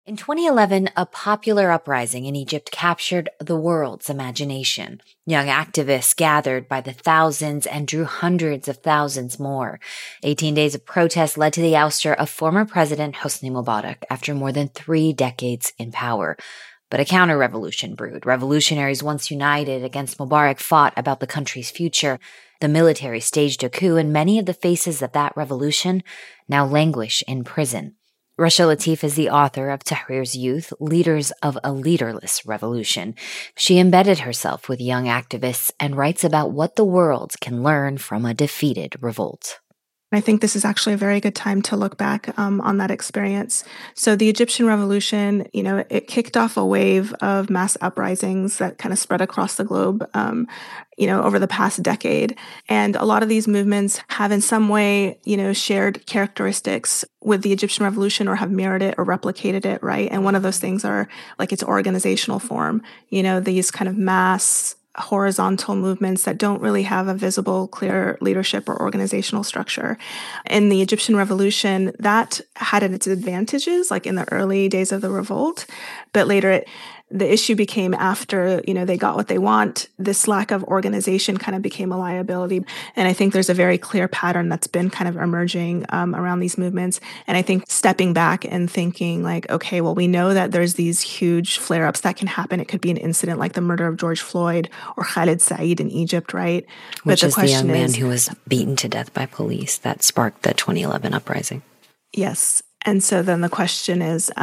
In 2011, a popular uprising in Egypt captured the world's imagination. Young activists gathered by the thousands and drew hundreds of thousands more. 18 days of protest led to the ouster of former President Hosni Mubarak after more than 3 decades in power. But a counter-revolution brewed. Revolutionaries once united against Mubarak fought about the country's future. The military staged a coup, and many of the faces of that revolution now languish in prison. Rasha Latif is the author of Tahrir's Youth, Leaders of a Leaderless Revolution. She embedded herself with young activists and writes about what the world can learn from a defeated revolt. I think this is actually a very good time to look back on that experience. So the Egyptian Revolution, it kicked off a wave of mass uprisings that kind of spread across the globe, over the past decade. And a lot of these movements have in some way, shared characteristics with the Egyptian Revolution or have mirrored it or replicated it, right? And one of those things are like its organizational form, these kind of mass horizontal movements that don't really have a visible, clear leadership or organizational structure. In the Egyptian Revolution, that had its advantages, like in the early days of the revolt, but later the issue became after, they got what they want, this lack of organization kind of became a liability. And I think there's a very clear pattern that's been kind of emerging around these movements. And I think stepping back and thinking like, okay, well, we know that there's these huge flare-ups that can happen. It could be an incident like the murder of George Floyd or Khalid Said in Egypt, right? Which is the young man who was beaten to death by police that sparked the 2011 uprising. Yes. And so then the question is,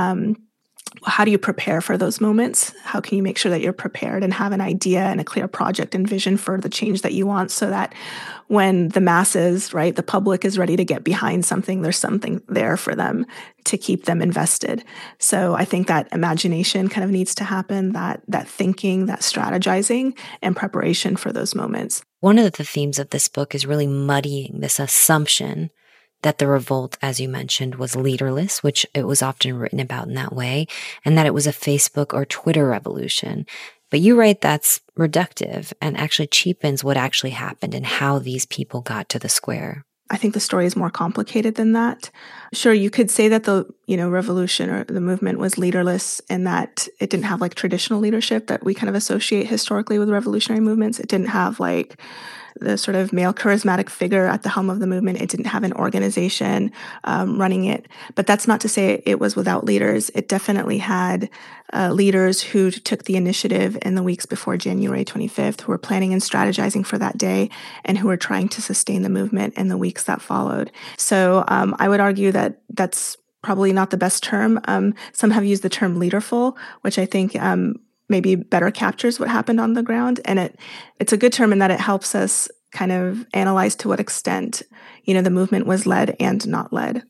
how do you prepare for those moments? How can you make sure that you're prepared and have an idea and a clear project and vision for the change that you want so that when the masses, right, the public is ready to get behind something, there's something there for them to keep them invested. So I think that imagination kind of needs to happen, that thinking, that strategizing and preparation for those moments. One of the themes of this book is really muddying this assumption that the revolt, as you mentioned, was leaderless, which it was often written about in that way, and that it was a Facebook or Twitter revolution. But you write that's reductive and actually cheapens what actually happened and how these people got to the square. I think the story is more complicated than that. Sure, you could say that the, revolution or the movement was leaderless in that it didn't have like traditional leadership that we kind of associate historically with revolutionary movements. It didn't have like the sort of male charismatic figure at the helm of the movement. It didn't have an organization running it. But that's not to say it was without leaders. It definitely had leaders who took the initiative in the weeks before January 25th, who were planning and strategizing for that day, and who were trying to sustain the movement in the weeks that followed. So I would argue that that's probably not the best term. Some have used the term leaderful, which I think maybe better captures what happened on the ground. And it's a good term in that it helps us kind of analyze to what extent, the movement was led and not led.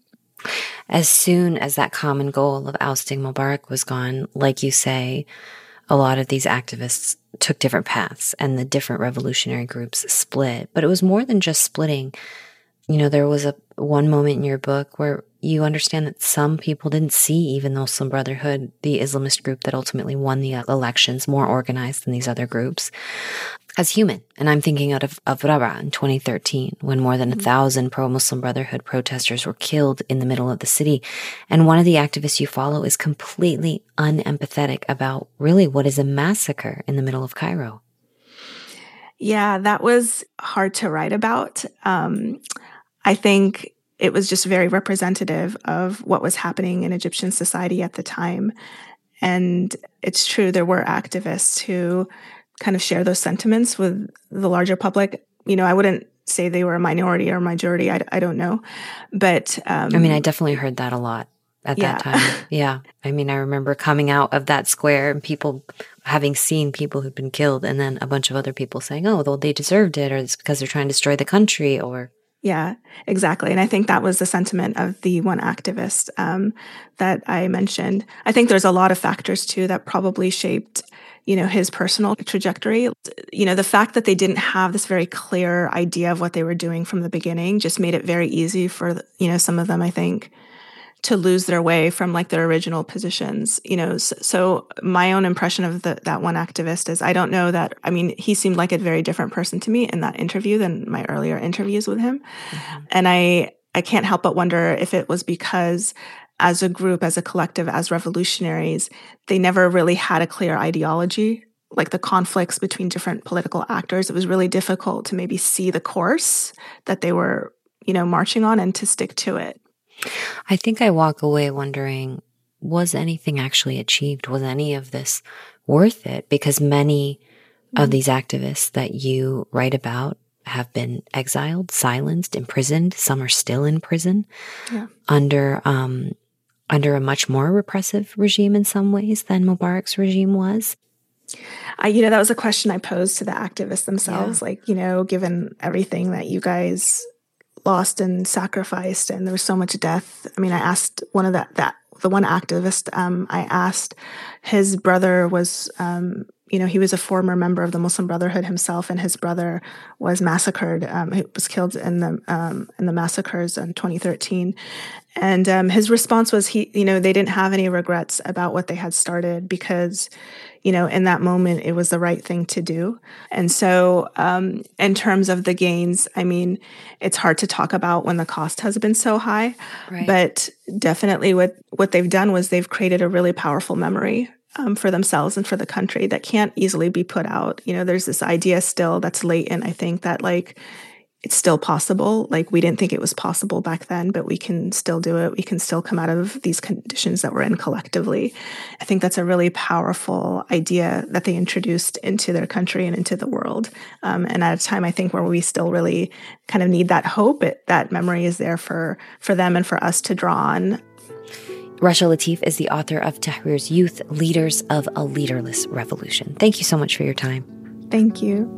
As soon as that common goal of ousting Mubarak was gone, like you say, a lot of these activists took different paths and the different revolutionary groups split. But it was more than just splitting. There was one moment in your book where you understand that some people didn't see even the Muslim Brotherhood, the Islamist group that ultimately won the elections, more organized than these other groups, as human. And I'm thinking out of Rabaa in 2013, when more than 1,000 pro-Muslim Brotherhood protesters were killed in the middle of the city. And one of the activists you follow is completely unempathetic about really what is a massacre in the middle of Cairo. Yeah, that was hard to write about. I think it was just very representative of what was happening in Egyptian society at the time. And it's true, there were activists who kind of share those sentiments with the larger public. I wouldn't say they were a minority or majority. I don't know. But I definitely heard that a lot at that time. Yeah. I remember coming out of that square and people having seen people who'd been killed, and then a bunch of other people saying, oh, well, they deserved it, or it's because they're trying to destroy the country, or... Yeah, exactly. And I think that was the sentiment of the one activist that I mentioned. I think there's a lot of factors, too, that probably shaped, his personal trajectory. The fact that they didn't have this very clear idea of what they were doing from the beginning just made it very easy for, some of them, I think, to lose their way from like their original positions, So my own impression of that one activist is, I don't know that, he seemed like a very different person to me in that interview than my earlier interviews with him. Mm-hmm. And I can't help but wonder if it was because as a group, as a collective, as revolutionaries, they never really had a clear ideology. Like the conflicts between different political actors, it was really difficult to maybe see the course that they were, marching on and to stick to it. I think I walk away wondering, was anything actually achieved? Was any of this worth it? Because many of these activists that you write about have been exiled, silenced, imprisoned. Some are still in prison under a much more repressive regime in some ways than Mubarak's regime was. That was a question I posed to the activists themselves. Like, given everything that you guys lost and sacrificed, and there was so much death. I mean, I asked one of the one activist, I asked, his brother was, he was a former member of the Muslim Brotherhood himself, and his brother was massacred. He was killed in the massacres in 2013. And his response was, they didn't have any regrets about what they had started because, in that moment, it was the right thing to do. And so in terms of the gains, I mean, it's hard to talk about when the cost has been so high. Right. But definitely what they've done was they've created a really powerful memory for themselves and for the country that can't easily be put out. There's this idea still that's latent, I think, that like it's still possible. Like we didn't think it was possible back then, but we can still do it. We can still come out of these conditions that we're in collectively. I think that's a really powerful idea that they introduced into their country and into the world. And at a time, I think, where we still really kind of need that hope, that memory is there for them and for us to draw on. Rasha Latif is the author of Tahrir's Youth, Leaders of a Leaderless Revolution. Thank you so much for your time. Thank you.